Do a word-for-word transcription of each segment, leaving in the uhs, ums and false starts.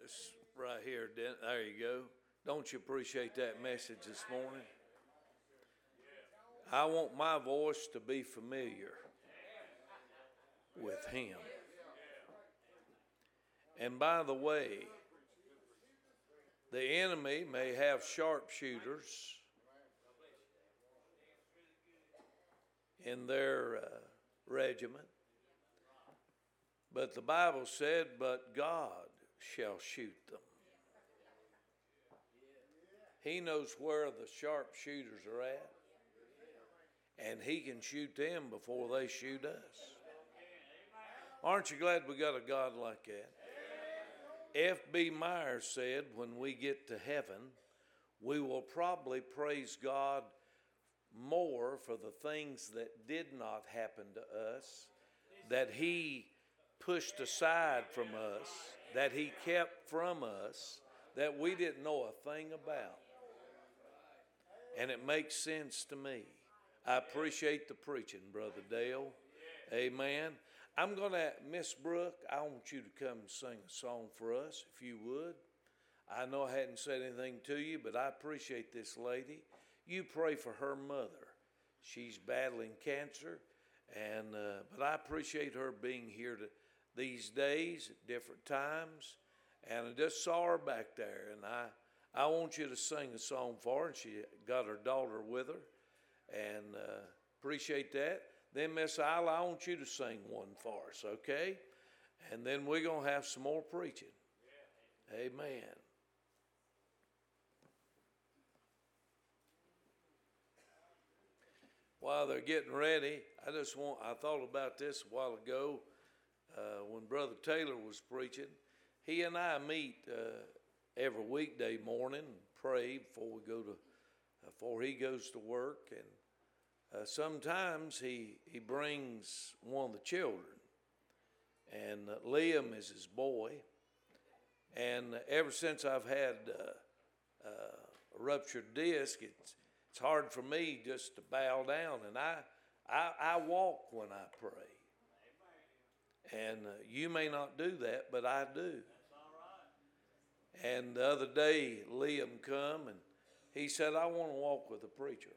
voice right here. There you go. Don't you appreciate that message this morning? I want my voice to be familiar with him. And by the way, the enemy may have sharpshooters in their uh, regiment, but the Bible said, but God shall shoot them. He knows where the sharpshooters are at, and he can shoot them before they shoot us. Aren't you glad we got a God like that? F B Myers said, when we get to heaven, we will probably praise God more for the things that did not happen to us, that he pushed aside from us, that he kept from us, that we didn't know a thing about. And it makes sense to me. I appreciate the preaching, Brother Dale. Amen. I'm going to, Miss Brooke, I want you to come and sing a song for us, if you would. I know I hadn't said anything to you, but I appreciate this lady. You pray for her mother. She's battling cancer, and uh, but I appreciate her being here to, these days at different times. And I just saw her back there, and I, I want you to sing a song for her. And she got her daughter with her, and uh, appreciate that. Then, Miss Isla, I want you to sing one for us, okay? And then we're going to have some more preaching. Amen. While they're getting ready, I just want, I thought about this a while ago uh, when Brother Taylor was preaching. He and I meet uh, every weekday morning and pray before we go to, uh, before he goes to work. And Uh, sometimes he, he brings one of the children, and uh, Liam is his boy. And uh, ever since I've had uh, uh, a ruptured disc, it's, it's hard for me just to bow down. And I, I, I walk when I pray. And uh, you may not do that, but I do. And the other day, Liam come, and he said, I want to walk with the preacher.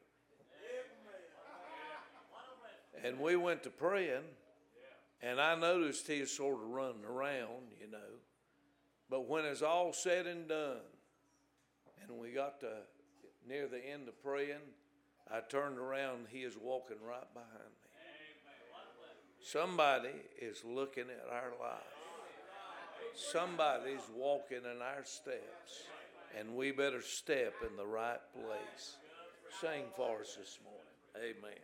And we went to praying, and I noticed he was sort of running around, you know. But when it's all said and done, and we got to near the end of praying, I turned around, and he is walking right behind me. Somebody is looking at our life. Somebody's walking in our steps, and we better step in the right place. Sing for us this morning. Amen.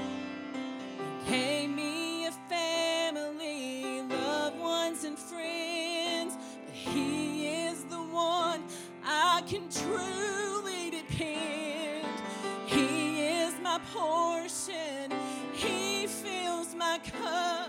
Gave me a family, loved ones and friends. can truly depend. He is my portion. He fills my cup.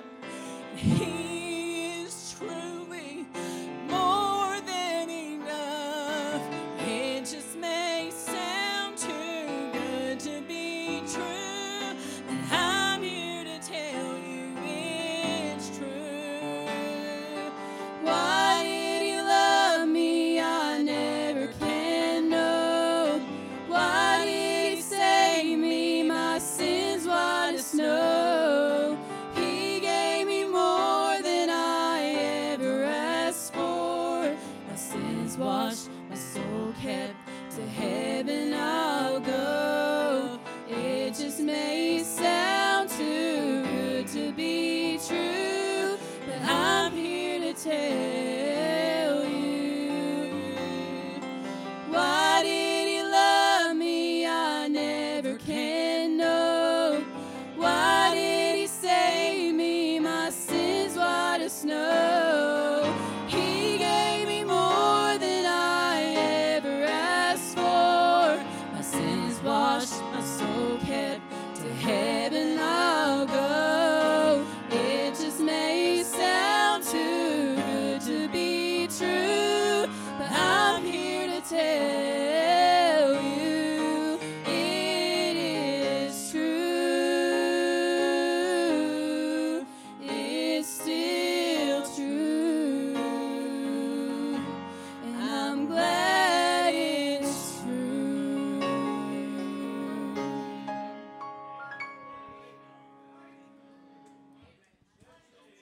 He is truly more than enough. It just may sound too good to be true, but I'm here to tell you it's true. Why did he love me? I never can know. Why did he save me? My sins white as snow. He gave me more than I ever asked for. My sins washed, my soul kept, to heaven I'll go. It just may sound too good to be true, but I'm here to tell